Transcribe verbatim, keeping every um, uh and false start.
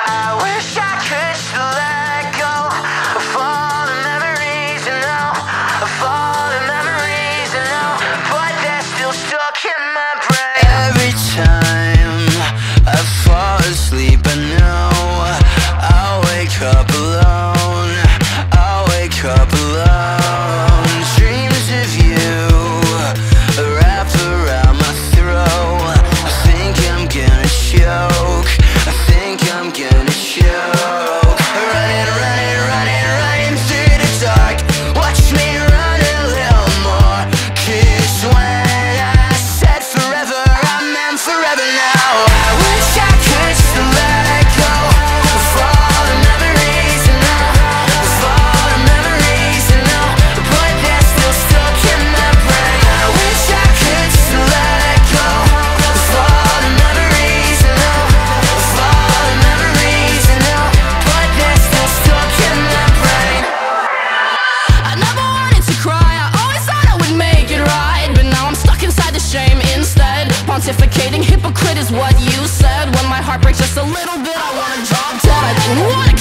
I wish I could still let go of all the memories, you know, of all the memories, you know, but they're still stuck in my brain. Every time I fall asleep, I know I'll wake up alone, I'll wake up alone. Dreams of you wrap around my throat. I think I'm gonna choke, I think I'm gonna choke. Running, running, running, running through the dark. Watch me run a little more, 'cause when I said forever, I meant forever now. I wish I could still let go of all the memories, you know, of all the memories, you know, but they're still stuck in my brain. I wish I could still let go of all the memories, you know, of all the memories, you know, but they're still stuck in my brain. I never wanted to cry, I always thought I would make it right, but now I'm stuck inside the shame instead. Pontificating hypocrite is what you said. When my heart breaks just a little bit, I wanna drop dead. I didn't wanna